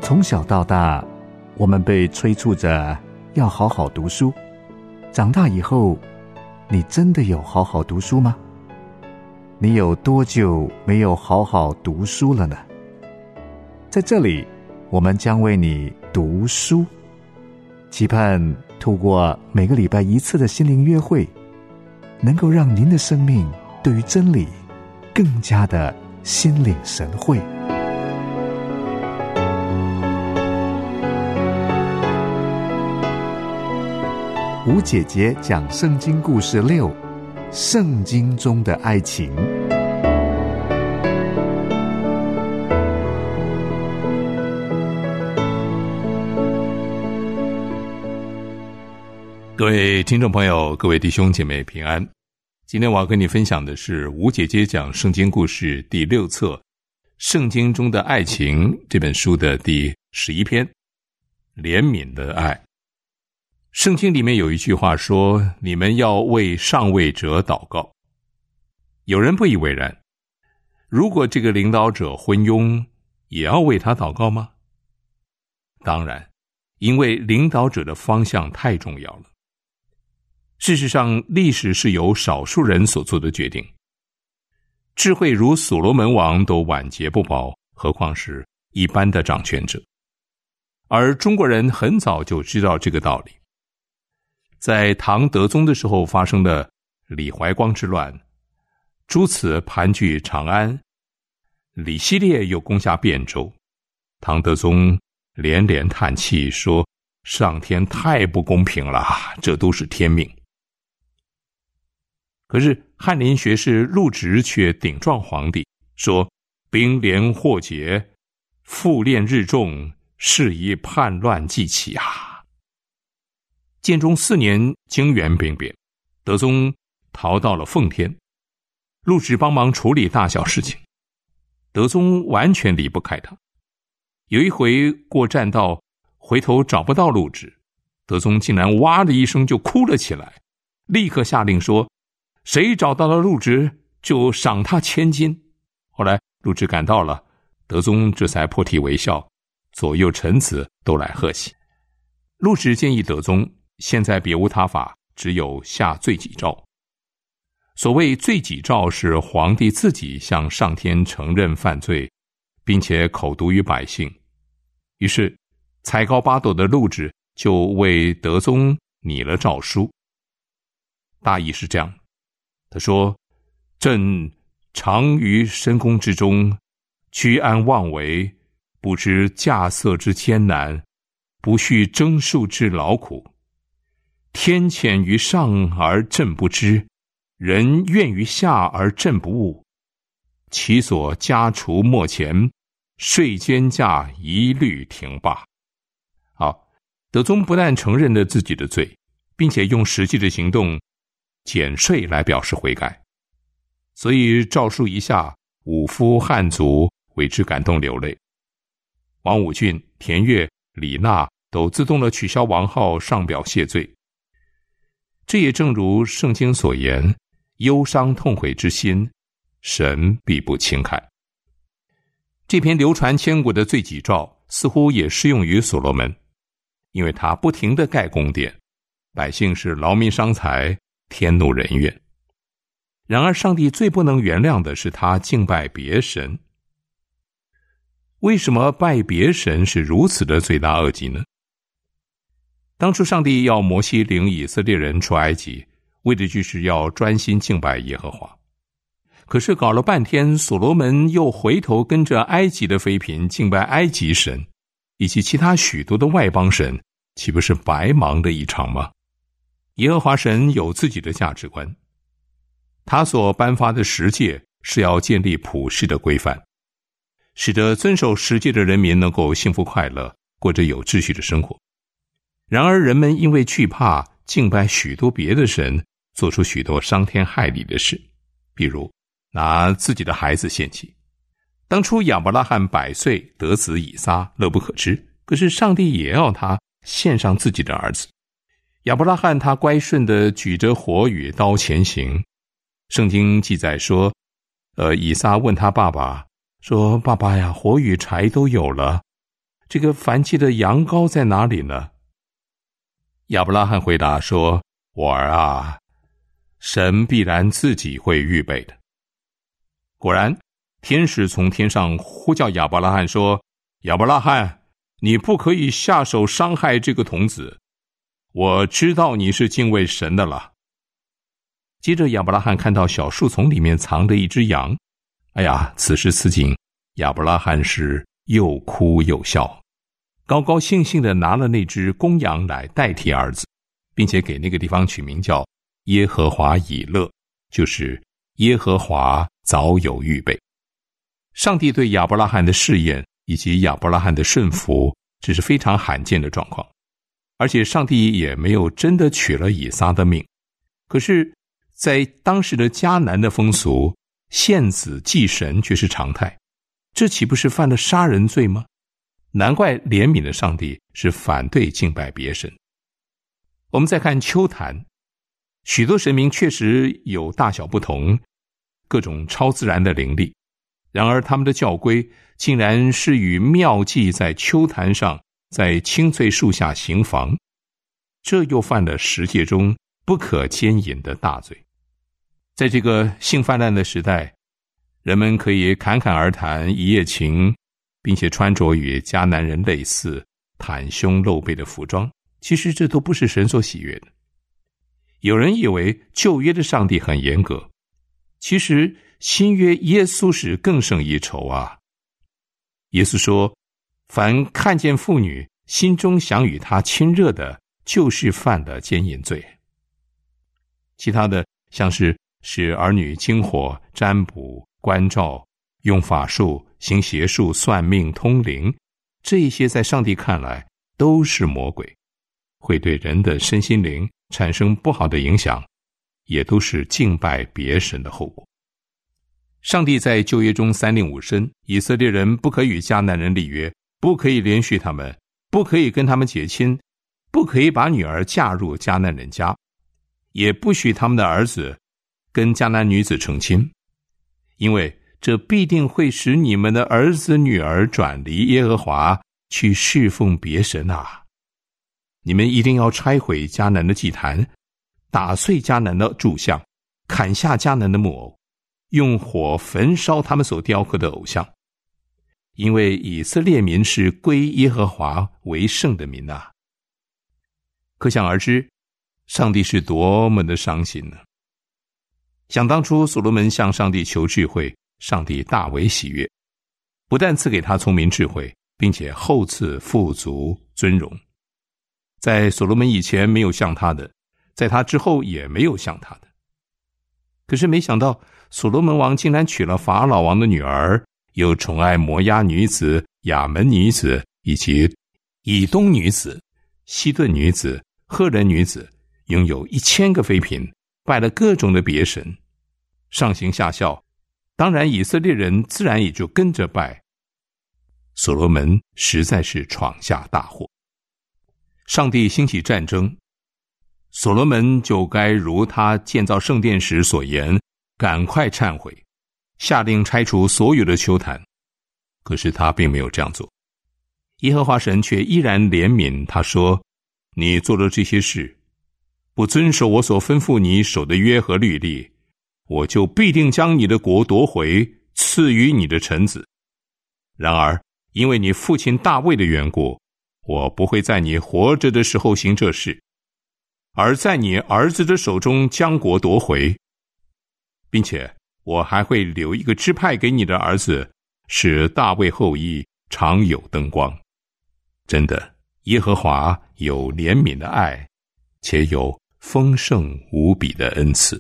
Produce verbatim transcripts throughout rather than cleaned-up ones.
从小到大，我们被催促着要好好读书。长大以后，你真的有好好读书吗？你有多久没有好好读书了呢？在这里，我们将为你读书，期盼透过每个礼拜一次的心灵约会，能够让您的生命对于真理更加的心领神会。吴姐姐讲圣经故事六：圣经中的爱情。 各位听众朋友，各位弟兄姐妹平安。今天我要跟你分享的是吴姐姐讲圣经故事第六册《圣经中的爱情》这本书的第十一篇，怜悯的爱。圣经里面有一句话说，你们要为上位者祷告。有人不以为然，如果这个领导者昏庸，也要为他祷告吗？当然，因为领导者的方向太重要了。事实上，历史是由少数人所做的决定。智慧如所罗门王都晚节不保，何况是一般的掌权者。而中国人很早就知道这个道理。在唐德宗的时候发生了李怀光之乱，诸此盘踞长安，李希烈又攻下汴州，唐德宗连连叹气说，上天太不公平了，这都是天命。可是翰林学士陆直却顶撞皇帝，说兵连祸结，复练日重，是以叛乱既起啊。建中四年经元兵变，德宗逃到了奉天，陆直帮忙处理大小事情，德宗完全离不开他。有一回过栈道，回头找不到陆直，德宗竟然哇的一声就哭了起来，立刻下令说，谁找到了陆直就赏他千金。后来陆直赶到了，德宗这才破涕为笑，左右臣子都来贺喜。陆直建议德宗，现在别无他法，只有下罪己诏。所谓罪己诏，是皇帝自己向上天承认犯罪，并且口读于百姓。于是才高八斗的陆直就为德宗拟了诏书，大意是这样。他说，朕常于深宫之中，居安妄为，不知稼穑之艰难，不恤征戍之劳苦。天谴于上而朕不知，人怨于下而朕不悟。其所加除没前，税监价一律停罢。好，德宗不但承认了自己的罪，并且用实际的行动减税来表示悔改。所以诏书一下，武夫汉族为之感动流泪。王武俊、田悦、李纳都自动地取消王号，上表谢罪。这也正如圣经所言，忧伤痛悔之心，神必不轻看。这篇流传千古的罪己诏似乎也适用于所罗门，因为他不停地盖宫殿，百姓是劳民伤财，天怒人怨。然而上帝最不能原谅的是他敬拜别神。为什么拜别神是如此的罪大恶极呢？当初上帝要摩西领以色列人出埃及，为的就是要专心敬拜耶和华。可是搞了半天，所罗门又回头跟着埃及的妃嫔敬拜埃及神，以及其他许多的外邦神，岂不是白忙的一场吗？耶和华神有自己的价值观，他所颁发的十诫是要建立普世的规范，使得遵守十诫的人民能够幸福快乐，过着有秩序的生活。然而人们因为惧怕敬拜许多别的神，做出许多伤天害理的事，比如拿自己的孩子献祭。当初亚伯拉罕百岁得子以撒，乐不可支，可是上帝也要他献上自己的儿子。亚伯拉罕他乖顺地举着火与刀前行。圣经记载说，呃，以撒问他爸爸说，爸爸呀，火与柴都有了， 这个燔祭的羊羔在哪里呢？亚伯拉罕回答说，我儿啊，神必然自己会预备的。果然，天使从天上呼叫亚伯拉罕说，亚伯拉罕，你不可以下手伤害这个童子，我知道你是敬畏神的了。接着亚伯拉罕看到小树丛里面藏着一只羊，哎呀，此时此景，亚伯拉罕是又哭又笑，高高兴兴地拿了那只公羊来代替儿子，并且给那个地方取名叫耶和华以勒，就是耶和华早有预备。上帝对亚伯拉罕的试验以及亚伯拉罕的顺服，这是非常罕见的状况，而且上帝也没有真的取了以撒的命。可是在当时的迦南的风俗，献子祭神却是常态，这岂不是犯了杀人罪吗？难怪怜悯的上帝是反对敬拜别神。我们再看丘坛，许多神明确实有大小不同，各种超自然的灵力，然而他们的教规竟然是与庙祭在丘坛上，在青翠树下行房，这又犯了十诫中不可奸淫的大罪。在这个性泛滥的时代，人们可以侃侃而谈一夜情，并且穿着与迦南人类似袒胸露背的服装，其实这都不是神所喜悦的。有人以为旧约的上帝很严格，其实新约耶稣是更胜一筹啊。耶稣说，凡看见妇女心中想与她亲热的，就是犯了奸淫罪。其他的像是使儿女经火、占卜、关照、用法术、行邪术、算命、通灵，这一些在上帝看来都是魔鬼，会对人的身心灵产生不好的影响，也都是敬拜别神的后果。上帝在旧约中三令五申，以色列人不可与迦南人立约，不可以连续他们，不可以跟他们结亲，不可以把女儿嫁入迦南人家，也不许他们的儿子跟迦南女子成亲，因为这必定会使你们的儿子女儿转离耶和华，去侍奉别神啊！你们一定要拆毁迦南的祭坛，打碎迦南的柱像，砍下迦南的木偶，用火焚烧他们所雕刻的偶像，因为以色列民是归耶和华为圣的民啊！可想而知，上帝是多么的伤心呢！想当初所罗门向上帝求智慧，上帝大为喜悦，不但赐给他聪明智慧，并且厚赐富足尊荣。在所罗门以前没有像他的，在他之后也没有像他的。可是没想到所罗门王竟然娶了法老王的女儿，又宠爱摩押女子、亚门女子以及以东女子、西顿女子、赫人女子，拥有一千个妃嫔，拜了各种的别神，上行下效，当然以色列人自然也就跟着拜。所罗门实在是闯下大祸。上帝兴起战争，所罗门就该如他建造圣殿时所言，赶快忏悔，下令拆除所有的丘坛。可是他并没有这样做，耶和华神却依然怜悯他，说，你做了这些事，不遵守我所吩咐你守的约和律例，我就必定将你的国夺回，赐予你的臣子。然而因为你父亲大卫的缘故，我不会在你活着的时候行这事，而在你儿子的手中将国夺回，并且我还会留一个支派给你的儿子，使大卫后裔常有灯光。真的，耶和华有怜悯的爱，且有丰盛无比的恩赐。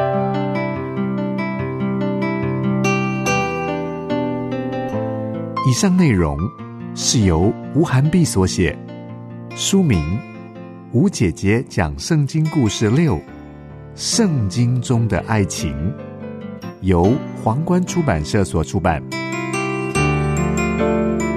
以上内容是由吴涵碧所写，书名《吴姐姐讲圣经故事六：圣经中的爱情》，由皇冠出版社所出版。